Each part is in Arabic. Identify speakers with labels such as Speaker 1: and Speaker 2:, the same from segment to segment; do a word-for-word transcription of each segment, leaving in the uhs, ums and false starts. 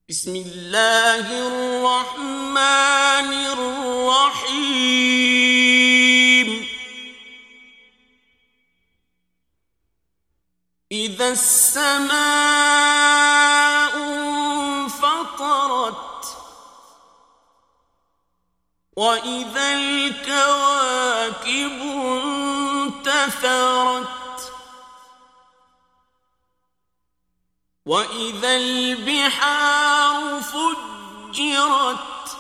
Speaker 1: بسم الله الرحمن الرحيم إذا السماء انفطرت وإذا الكواكب انتثرت وإذا البحار فجرت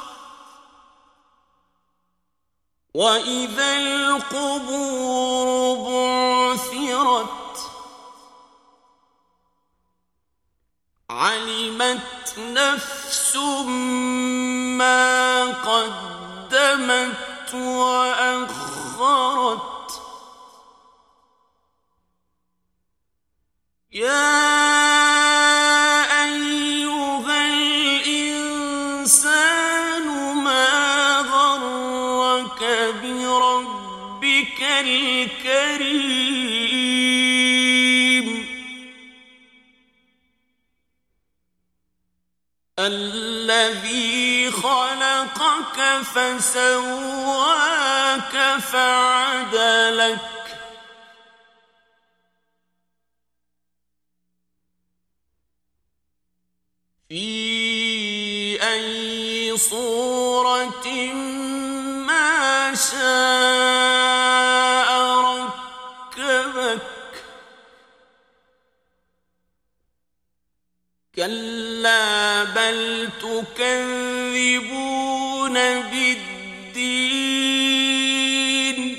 Speaker 1: وإذا القبور بعثرت علمت نفس ما قدمت وأخرت يا الكريم الذي خلقك فسواك فعدلك في أي صورة ما شاء كلا بل تكذبون بالدين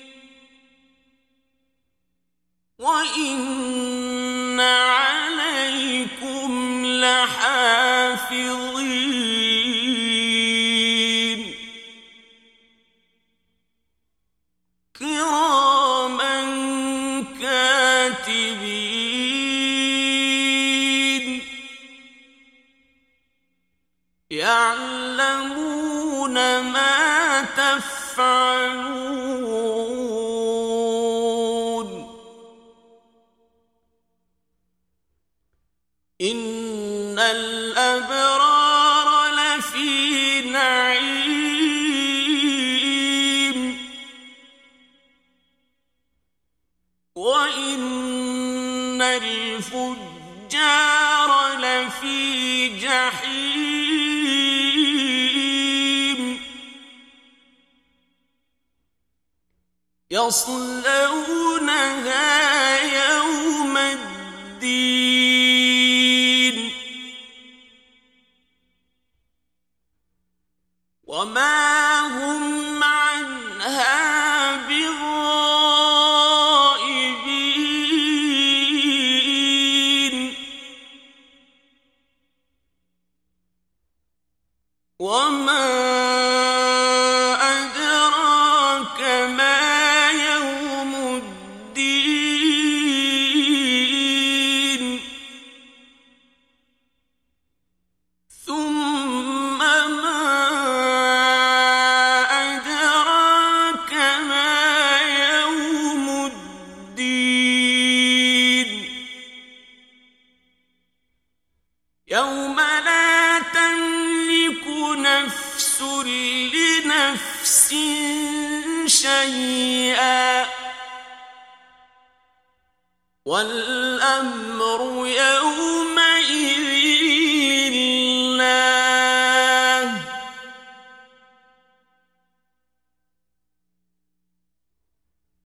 Speaker 1: وإن عليكم لحافظين كراما كاتبين يعلمون ما تفعلون إن الأبرار لفي نعيم وإن الفجار لفي جحيم يصلونها يوم الدين وما هم عنها بغائبين وما يوم لا تملك نفس لنفس شيئا والأمر يوم